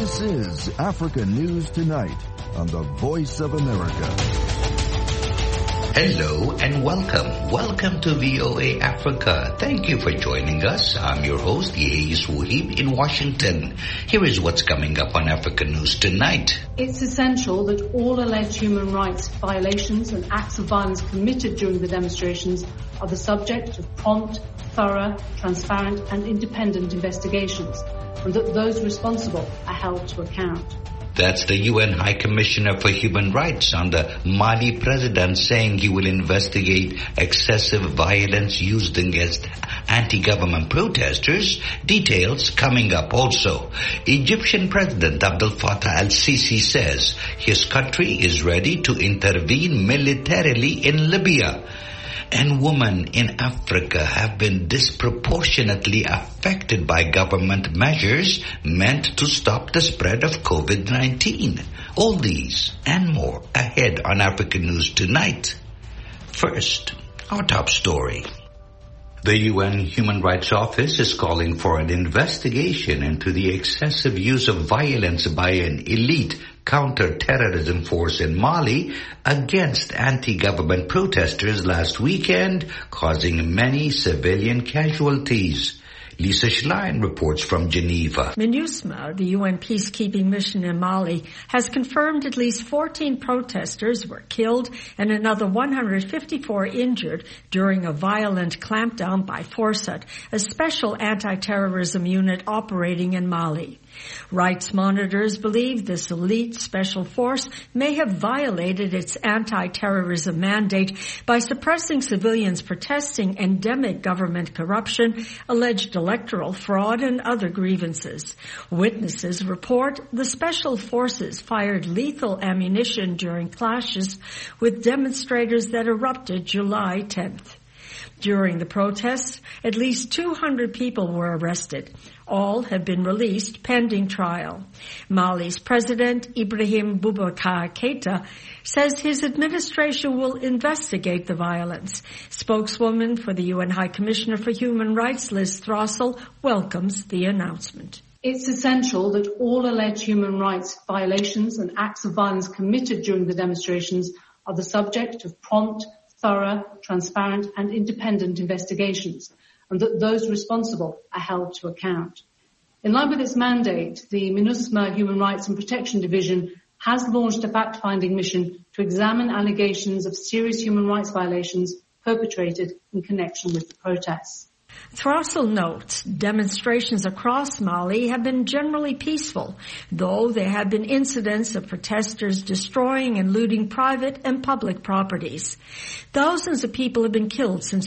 This is Africa News Tonight on the Voice of America. Hello and welcome. Welcome to VOA Africa. Thank you for joining us. I'm your host, Yeis Wahib in Washington. Here is what's coming up on Africa News Tonight. It's essential that all alleged human rights violations and acts of violence committed during the demonstrations are the subject of prompt, thorough, transparent and independent investigations, and that those responsible are held to account. That's the UN High Commissioner for Human Rights under Mali president saying he will investigate excessive violence used against anti-government protesters. Details coming up also. Egyptian President Abdel Fattah al-Sisi says his country is ready to intervene militarily in Libya. And women in Africa have been disproportionately affected by government measures meant to stop the spread of COVID-19. All these and more ahead on Africa News Tonight. First, our top story. The UN Human Rights Office is calling for an investigation into the excessive use of violence by an elite counter-terrorism force in Mali against anti-government protesters last weekend, causing many civilian casualties. Lisa Schlein reports from Geneva. MINUSMA, the UN peacekeeping mission in Mali, has confirmed at least 14 protesters were killed and another 154 injured during a violent clampdown by Forsat, a special anti-terrorism unit operating in Mali. Rights monitors believe this elite special force may have violated its anti-terrorism mandate by suppressing civilians protesting endemic government corruption, alleged electoral fraud, and other grievances. Witnesses report the special forces fired lethal ammunition during clashes with demonstrators that erupted July 10th. During the protests, at least 200 people were arrested. All have been released pending trial. Mali's President Ibrahim Boubacar Keita says his administration will investigate the violence. Spokeswoman for the UN High Commissioner for Human Rights, Liz Throssell, welcomes the announcement. It's essential that all alleged human rights violations and acts of violence committed during the demonstrations are the subject of prompt, thorough, transparent and independent investigations, and that those responsible are held to account. In line with its mandate, the MINUSMA Human Rights and Protection Division has launched a fact-finding mission to examine allegations of serious human rights violations perpetrated in connection with the protests. Throssell notes demonstrations across Mali have been generally peaceful, though there have been incidents of protesters destroying and looting private and public properties. Thousands of people have been killed since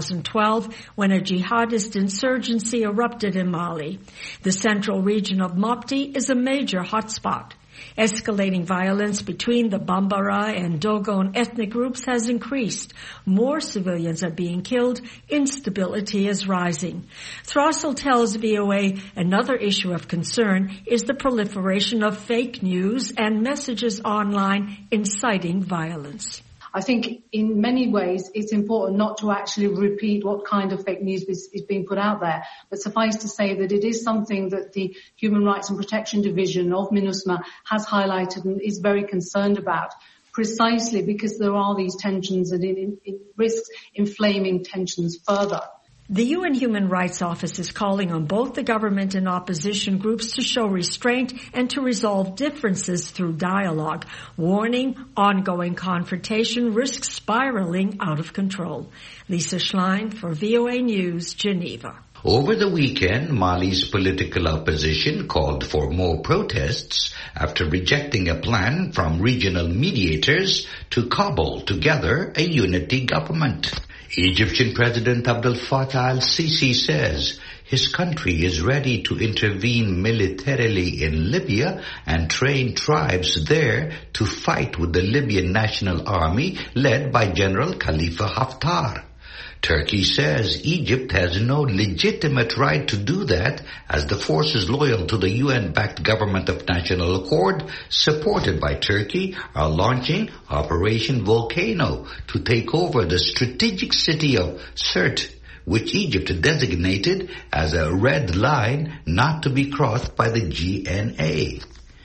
2012 when a jihadist insurgency erupted in Mali. The central region of Mopti is a major hotspot. Escalating violence between the Bambara and Dogon ethnic groups has increased. More civilians are being killed. Instability is rising. Throssell tells VOA another issue of concern is the proliferation of fake news and messages online inciting violence. I think in many ways it's important not to actually repeat what kind of fake news is being put out there, but suffice to say that it is something that the Human Rights and Protection Division of MINUSMA has highlighted and is very concerned about, precisely because there are these tensions and it risks inflaming tensions further. The UN Human Rights Office is calling on both the government and opposition groups to show restraint and to resolve differences through dialogue, warning ongoing confrontation risks spiraling out of control. Lisa Schlein for VOA News, Geneva. Over the weekend, Mali's political opposition called for more protests after rejecting a plan from regional mediators to cobble together a unity government. Egyptian President Abdel Fattah al-Sisi says his country is ready to intervene militarily in Libya and train tribes there to fight with the Libyan National Army led by General Khalifa Haftar. Turkey says Egypt has no legitimate right to do that as the forces loyal to the UN-backed Government of National Accord, supported by Turkey, are launching Operation Volcano to take over the strategic city of Sirte, which Egypt designated as a red line not to be crossed by the GNA.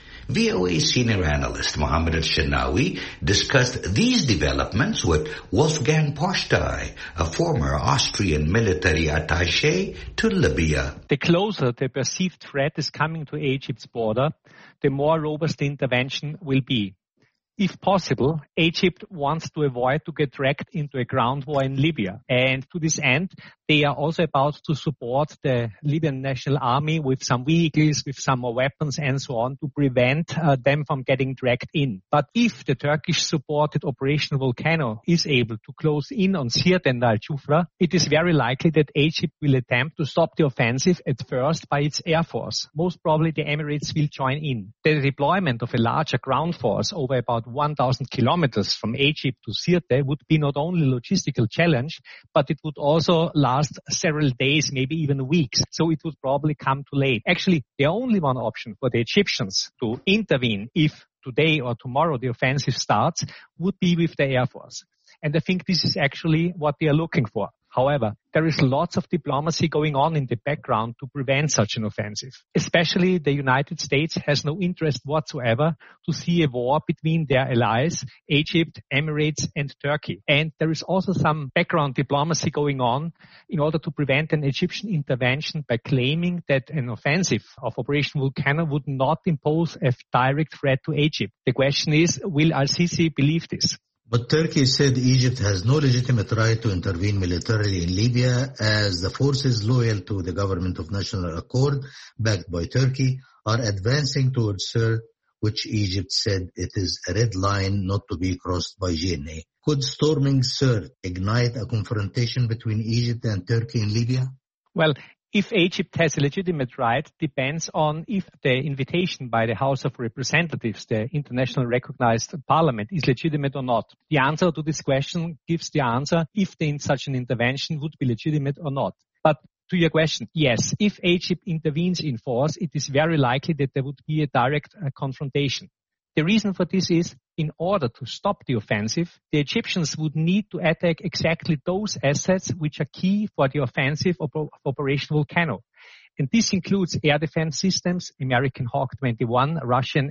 VOA senior analyst Mohammed Al-Shenawi discussed these developments with Wolfgang Postai, a former Austrian military attaché to Libya. The closer the perceived threat is coming to Egypt's border, the more robust the intervention will be. If possible, Egypt wants to avoid to get dragged into a ground war in Libya. And to this end, they are also about to support the Libyan National Army with some vehicles, with some more weapons and so on to prevent them from getting dragged in. But if the Turkish-supported Operation Volcano is able to close in on Sirte and Al-Jufra, it is very likely that Egypt will attempt to stop the offensive at first by its air force. Most probably the Emirates will join in. The deployment of a larger ground force over about 1,000 kilometers from Egypt to Sirte would be not only a logistical challenge, but it would also last several days, maybe even weeks. So it would probably come too late. Actually, the only one option for the Egyptians to intervene if today or tomorrow the offensive starts would be with the Air Force. And I think this is actually what they are looking for. However, there is lots of diplomacy going on in the background to prevent such an offensive. Especially the United States has no interest whatsoever to see a war between their allies, Egypt, Emirates, and Turkey. And there is also some background diplomacy going on in order to prevent an Egyptian intervention by claiming that an offensive of Operation Volcano would not impose a direct threat to Egypt. The question is, will al-Sisi believe this? But Turkey said Egypt has no legitimate right to intervene militarily in Libya as the forces loyal to the Government of National Accord, backed by Turkey, are advancing towards Sirte, which Egypt said it is a red line not to be crossed by GNA. Could storming Sirte ignite a confrontation between Egypt and Turkey in Libya? Well, if Egypt has a legitimate right depends on if the invitation by the House of Representatives, the international recognized parliament, is legitimate or not. The answer to this question gives the answer if such an intervention would be legitimate or not. But to your question, yes, if Egypt intervenes in force, it is very likely that there would be a direct confrontation. The reason for this is, in order to stop the offensive, the Egyptians would need to attack exactly those assets which are key for the offensive of Operation Volcano. And this includes air defense systems, American Hawk 21, Russian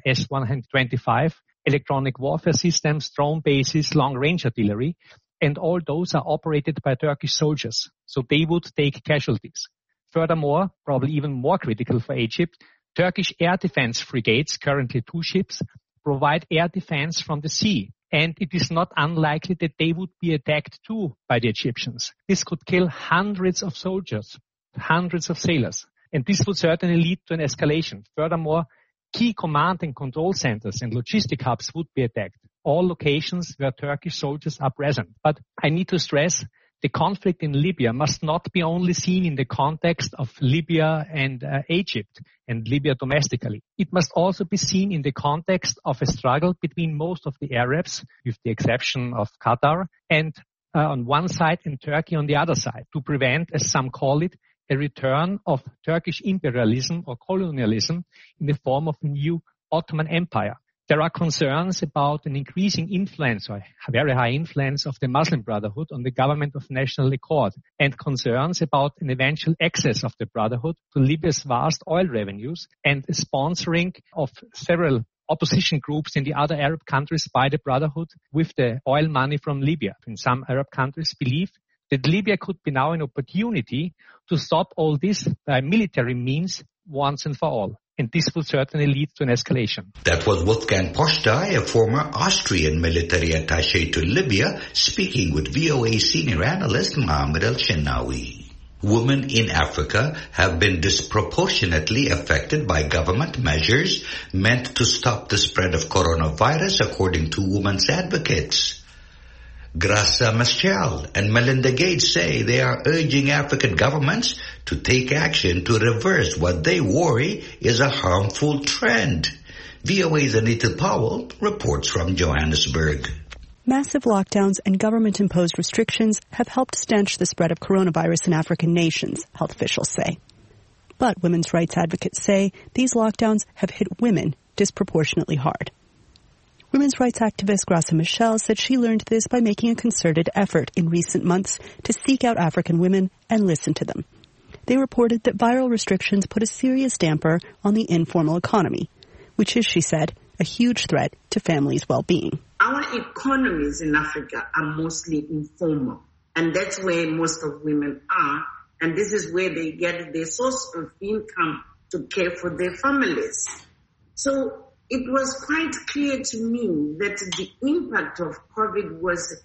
S-125, electronic warfare systems, drone bases, long-range artillery, and all those are operated by Turkish soldiers. So they would take casualties. Furthermore, probably even more critical for Egypt, Turkish air defense frigates, currently 2 ships, provide air defense from the sea. And it is not unlikely that they would be attacked too by the Egyptians. This could kill hundreds of soldiers, hundreds of sailors. And this would certainly lead to an escalation. Furthermore, key command and control centers and logistic hubs would be attacked. All locations where Turkish soldiers are present. But I need to stress, the conflict in Libya must not be only seen in the context of Libya and Egypt and Libya domestically. It must also be seen in the context of a struggle between most of the Arabs, with the exception of Qatar, and on one side and Turkey on the other side, to prevent, as some call it, a return of Turkish imperialism or colonialism in the form of a new Ottoman Empire. There are concerns about an increasing influence or a very high influence of the Muslim Brotherhood on the Government of National Accord, and concerns about an eventual access of the Brotherhood to Libya's vast oil revenues and the sponsoring of several opposition groups in the other Arab countries by the Brotherhood with the oil money from Libya. And some Arab countries believe that Libya could be now an opportunity to stop all this by military means once and for all. And this will certainly lead to an escalation. That was Wolfgang Postai, a former Austrian military attaché to Libya, speaking with VOA senior analyst Mohammed Al-Shenawi. Women in Africa have been disproportionately affected by government measures meant to stop the spread of coronavirus, according to women's advocates. Graça Machel and Melinda Gates say they are urging African governments to take action to reverse what they worry is a harmful trend. VOA's Anita Powell reports from Johannesburg. Massive lockdowns and government-imposed restrictions have helped stanch the spread of coronavirus in African nations, health officials say. But women's rights advocates say these lockdowns have hit women disproportionately hard. Women's rights activist Graça Machel said she learned this by making a concerted effort in recent months to seek out African women and listen to them. They reported that viral restrictions put a serious damper on the informal economy, which is, she said, a huge threat to families' well-being. Our economies in Africa are mostly informal, and that's where most of women are, and this is where they get their source of income to care for their families. So it was quite clear to me that the impact of COVID was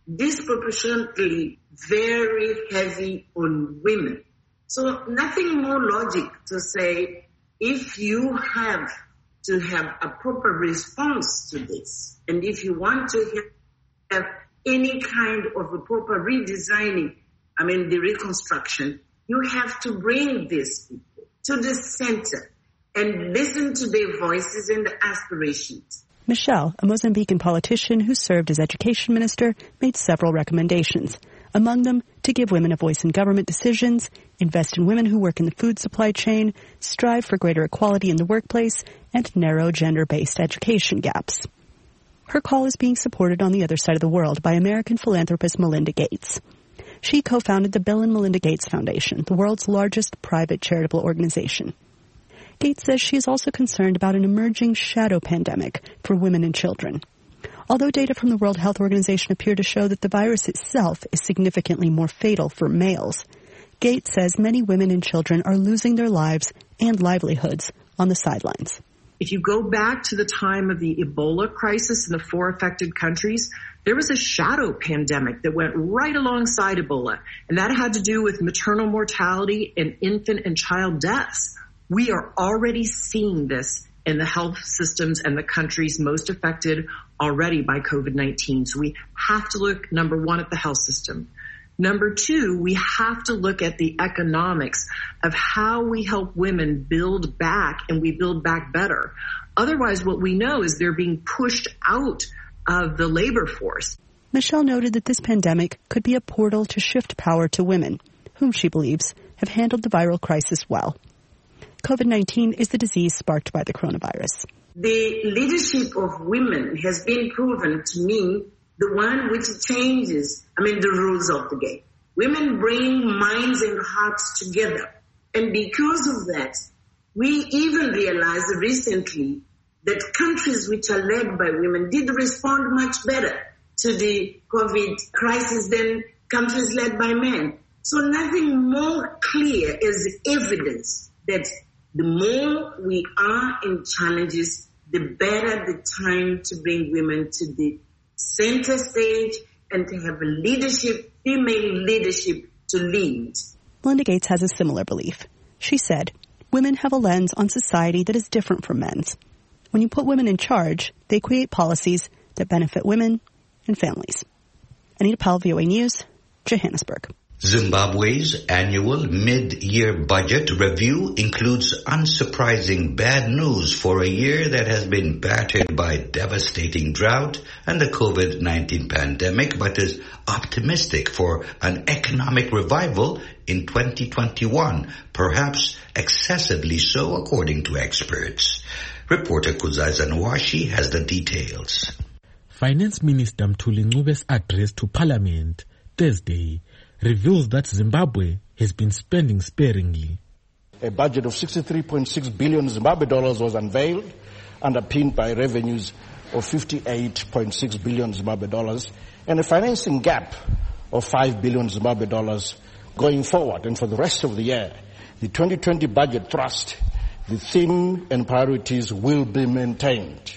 disproportionately very heavy on women. So nothing more logic to say, if you have to have a proper response to this, and if you want to have any kind of a proper redesigning, the reconstruction, you have to bring these people to the center and listen to their voices and their aspirations. Machel, a Mozambican politician who served as education minister, made several recommendations. Among them, to give women a voice in government decisions, invest in women who work in the food supply chain, strive for greater equality in the workplace, and narrow gender-based education gaps. Her call is being supported on the other side of the world by American philanthropist Melinda Gates. She co-founded the Bill and Melinda Gates Foundation, the world's largest private charitable organization. Gates says she is also concerned about an emerging shadow pandemic for women and children. Although data from the World Health Organization appear to show that the virus itself is significantly more fatal for males, Gates says many women and children are losing their lives and livelihoods on the sidelines. If you go back to the time of the Ebola crisis in the 4 affected countries, there was a shadow pandemic that went right alongside Ebola, and that had to do with maternal mortality and infant and child deaths. We are already seeing this in the health systems and the countries most affected already by COVID-19. So we have to look, number one, at the health system. Number two, we have to look at the economics of how we help women build back, and we build back better. Otherwise, what we know is they're being pushed out of the labor force. Machel noted that this pandemic could be a portal to shift power to women, whom she believes have handled the viral crisis well. COVID-19 is the disease sparked by the coronavirus. The leadership of women has been proven to me the one which changes, the rules of the game. Women bring minds and hearts together. And because of that, we even realized recently that countries which are led by women did respond much better to the COVID crisis than countries led by men. So nothing more clear is evidence that the more we are in challenges, the better the time to bring women to the center stage and to have a leadership, female leadership to lead. Melinda Gates has a similar belief. She said, women have a lens on society that is different from men's. When you put women in charge, they create policies that benefit women and families. Anita Powell, VOA News, Johannesburg. Zimbabwe's annual mid-year budget review includes unsurprising bad news for a year that has been battered by devastating drought and the COVID-19 pandemic, but is optimistic for an economic revival in 2021, perhaps excessively so according to experts. Reporter Kuzai Zanuashi has the details. Finance Minister Mthuli Ncube's address to Parliament Thursday reveals that Zimbabwe has been spending sparingly. A budget of 63.6 billion Zimbabwe dollars was unveiled, underpinned by revenues of 58.6 billion Zimbabwe dollars and a financing gap of 5 billion Zimbabwe dollars going forward. And for the rest of the year, the 2020 budget thrust, the theme and priorities will be maintained.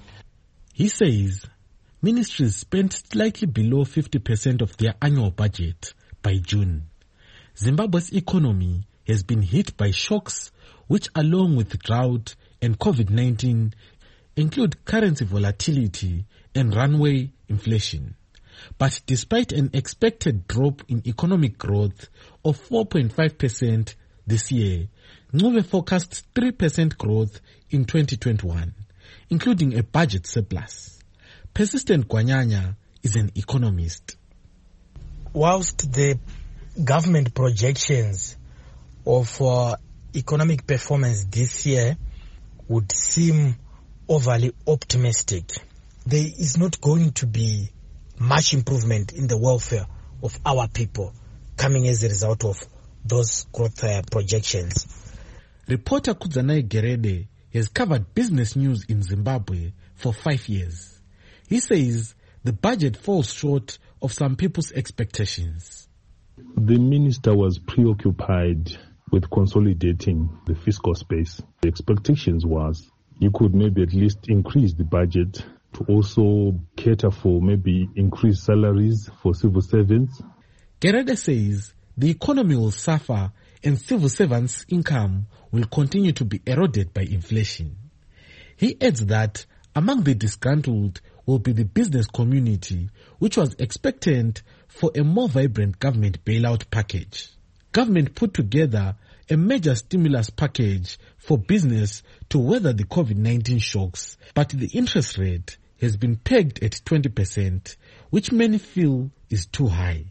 He says ministries spent slightly below 50% of their annual budget by June. Zimbabwe's economy has been hit by shocks which, along with drought and COVID-19, include currency volatility and runaway inflation. But despite an expected drop in economic growth of 4.5% this year, Ncube forecasts 3% growth in 2021, including a budget surplus. Persistent Gwanyanya is an economist. Whilst the government projections of economic performance this year would seem overly optimistic, there is not going to be much improvement in the welfare of our people coming as a result of those growth projections. Reporter Kudzanai Gerede has covered business news in Zimbabwe for 5 years. He says the budget falls short of some people's expectations. The minister was preoccupied with consolidating the fiscal space. The expectations was you could maybe at least increase the budget to also cater for maybe increased salaries for civil servants. Gerede says the economy will suffer and civil servants' income will continue to be eroded by inflation. He adds that among the disgruntled will be the business community, which was expectant for a more vibrant government bailout package. Government put together a major stimulus package for business to weather the COVID-19 shocks, but the interest rate has been pegged at 20%, which many feel is too high.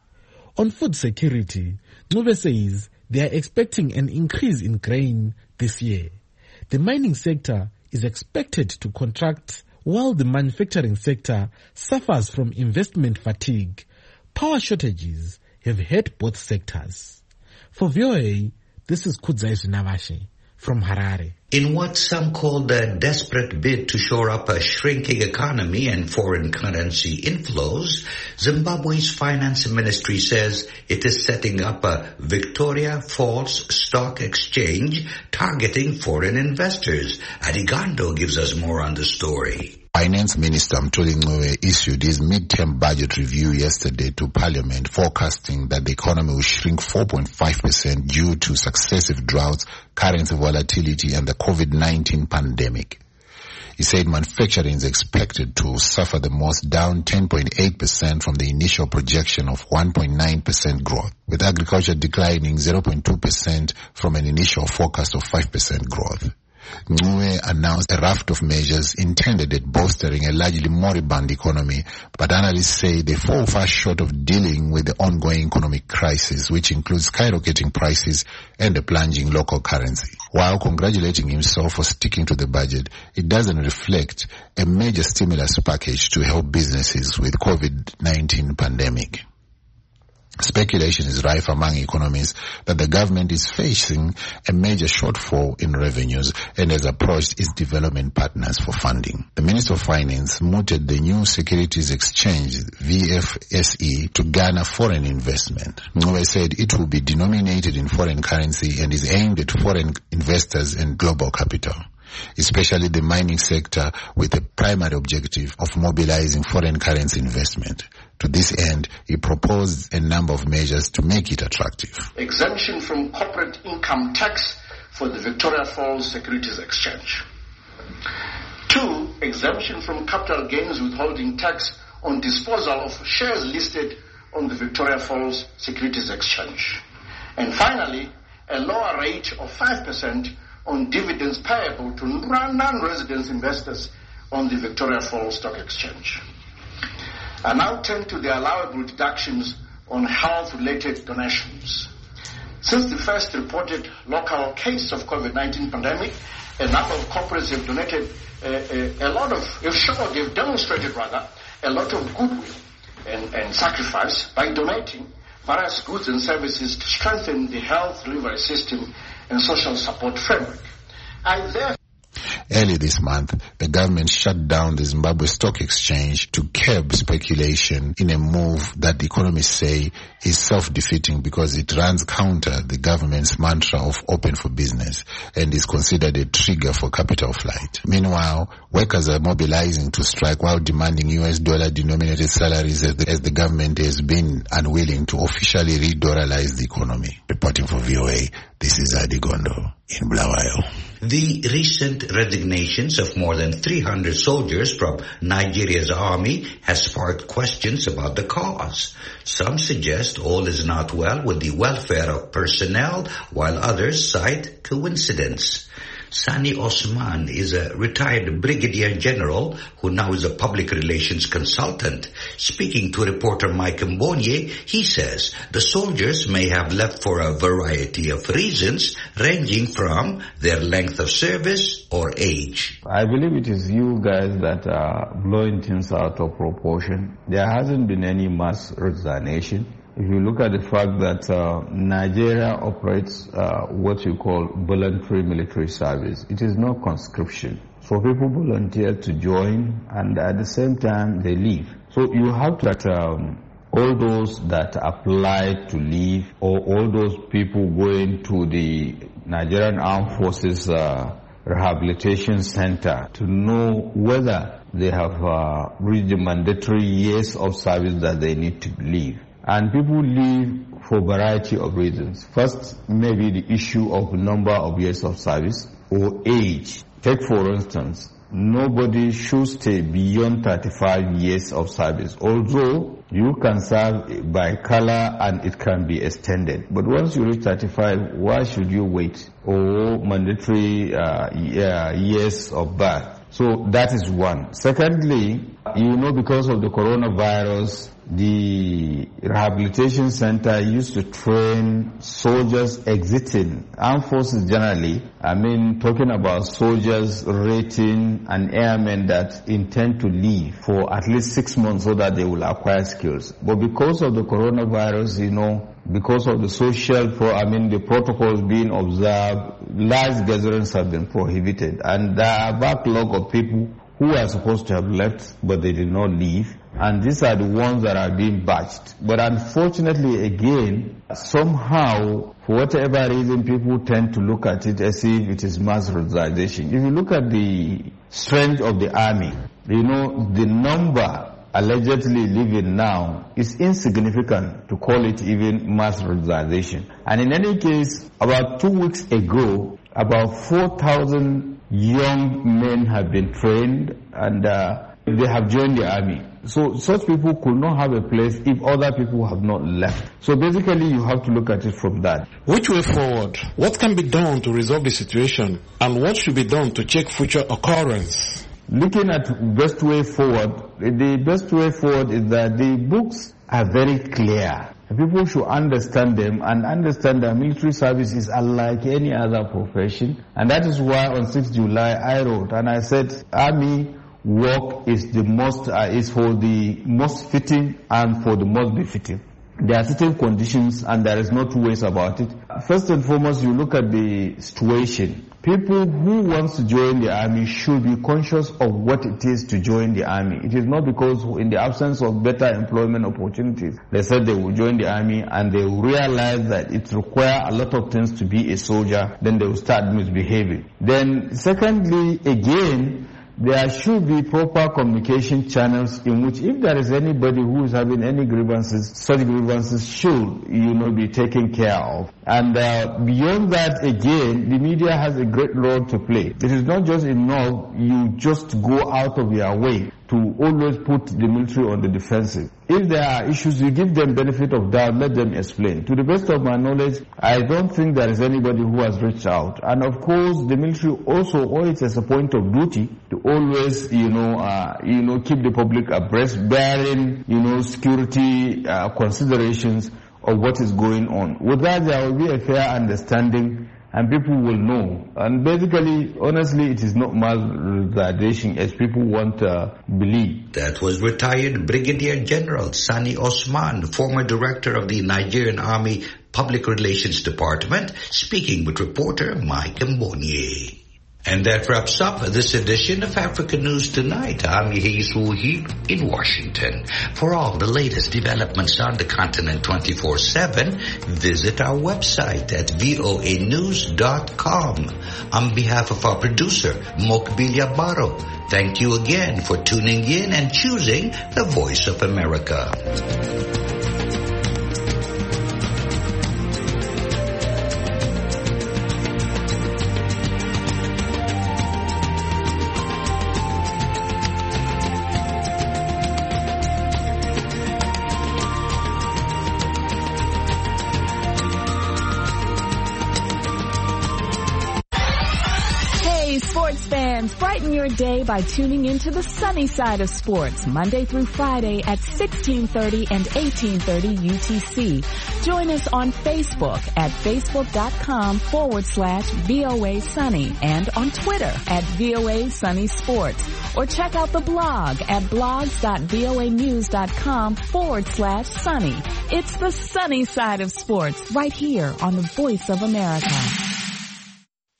On food security, Ncube says they are expecting an increase in grain this year. The mining sector is expected to contract while the manufacturing sector suffers from investment fatigue. Power shortages have hit both sectors. For VOA, this is Kudzai Zinavashi from Harare. In what some call the desperate bid to shore up a shrinking economy and foreign currency inflows, Zimbabwe's finance ministry says it is setting up a Victoria Falls Stock Exchange targeting foreign investors. Adigando gives us more on the story. Finance Minister Mthuli Ncube issued his mid-term budget review yesterday to Parliament, forecasting that the economy will shrink 4.5% due to successive droughts, currency volatility, and the COVID-19 pandemic. He said manufacturing is expected to suffer the most, down 10.8% from the initial projection of 1.9% growth, with agriculture declining 0.2% from an initial forecast of 5% growth. Ncube announced a raft of measures intended at bolstering a largely moribund economy, but analysts say they fall far short of dealing with the ongoing economic crisis, which includes skyrocketing prices and a plunging local currency. While congratulating himself for sticking to the budget, it doesn't reflect a major stimulus package to help businesses with COVID-19 pandemic. Speculation is rife among economists that the government is facing a major shortfall in revenues and has approached its development partners for funding. The Minister of Finance mooted the new Securities Exchange, VFSE, to garner foreign investment. Ncube said it will be denominated in foreign currency and is aimed at foreign investors and global capital, especially the mining sector, with the primary objective of mobilizing foreign currency investment. To this end, he proposed a number of measures to make it attractive. Exemption from corporate income tax for the Victoria Falls Securities Exchange. 2, exemption from capital gains withholding tax on disposal of shares listed on the Victoria Falls Securities Exchange. And finally, a lower rate of 5% on dividends payable to non-resident investors on the Victoria Falls Stock Exchange. I now turn to the allowable deductions on health-related donations. Since the first reported local case of COVID-19 pandemic, a number of corporates have donated they've demonstrated a lot of goodwill and sacrifice by donating various goods and services to strengthen the health delivery system and social support framework. Early this month, the government shut down the Zimbabwe Stock Exchange to curb speculation in a move that economists say is self-defeating because it runs counter the government's mantra of open for business and is considered a trigger for capital flight. Meanwhile, workers are mobilizing to strike while demanding US dollar-denominated salaries as the government has been unwilling to officially re-dollarize the economy. Reporting for VOA, this is Adigondo in Bulawayo. The recent resignations of more than 300 soldiers from Nigeria's army has sparked questions about the cause. Some suggest all is not well with the welfare of personnel, while others cite coincidence. Sani Osman is a retired brigadier general who now is a public relations consultant. Speaking to reporter Mike Mbonye, he says the soldiers may have left for a variety of reasons, ranging from their length of service or age. I believe it is you guys that are blowing things out of proportion. There hasn't been any mass resignation. If you look at the fact that Nigeria operates what you call voluntary military service, it is not conscription. So people volunteer to join and at the same time they leave. So you have to all those that apply to leave or all those people going to the Nigerian Armed Forces Rehabilitation Center to know whether they have reached the mandatory years of service that they need to leave. And people leave for a variety of reasons. First, maybe the issue of number of years of service or age. Take for instance, nobody should stay beyond 35 years of service. Although you can serve by color and it can be extended. But once you reach 35, why should you wait? Or mandatory years of birth. So that is one. Secondly, because of the coronavirus, the rehabilitation center used to train soldiers exiting armed forces generally. Talking about soldiers rating and airmen that intend to leave for at least 6 months so that they will acquire skills. But because of the coronavirus, because of the the protocols being observed, large gatherings have been prohibited. And there are a backlog of people who are supposed to have left, but they did not leave. And these are the ones that are being batched. But unfortunately, again, somehow, for whatever reason, people tend to look at it as if it is mass resignation. If you look at the strength of the army, the number allegedly living now is insignificant to call it even mass resignation. And in any case, about 2 weeks ago, about 4,000 young men have been trained and they have joined the army. So such people could not have a place if other people have not left. So basically you have to look at it from that. Which way forward? What can be done to resolve the situation? And what should be done to check future occurrence? Looking at best way forward, the best way forward is that the books are very clear. People should understand them and understand that military service is unlike any other profession. And that is why on 6th July I wrote and I said army work is for the most fitting and for the most befitting. There are certain conditions and there is no two ways about it. First and foremost, you look at the situation. People who want to join the army should be conscious of what it is to join the army. It is not because in the absence of better employment opportunities, they said they will join the army and they will realize that it requires a lot of things to be a soldier, then they will start misbehaving. Then secondly, again, there should be proper communication channels in which if there is anybody who is having any grievances, such grievances should, be taken care of. And beyond that, again, the media has a great role to play. It is not just enough you just go out of your way to always put the military on the defensive. If there are issues, you give them benefit of doubt, let them explain. To the best of my knowledge, I don't think there is anybody who has reached out. And of course, the military also always has a point of duty to always, keep the public abreast, bearing, security considerations of what is going on. With that, there will be a fair understanding and people will know. And basically, honestly, it is not mass resignation as people want to believe. That was retired Brigadier General Sani Osman, former director of the Nigerian Army Public Relations Department, speaking with reporter Mike Mbonye. And that wraps up this edition of Africa News Tonight. I'm Yehis Wuhi in Washington. For all the latest developments on the continent 24/7, visit our website at voanews.com. On behalf of our producer, Mokbilia Baro, thank you again for tuning in and choosing the Voice of America. Sports fans, brighten your day by tuning into the sunny side of sports, Monday through Friday at 1630 and 1830 UTC. Join us on Facebook at facebook.com/VOA Sunny and on Twitter at VOA Sunny Sports. Or check out the blog at blogs.voanews.com/sunny. It's the sunny side of sports right here on the Voice of America.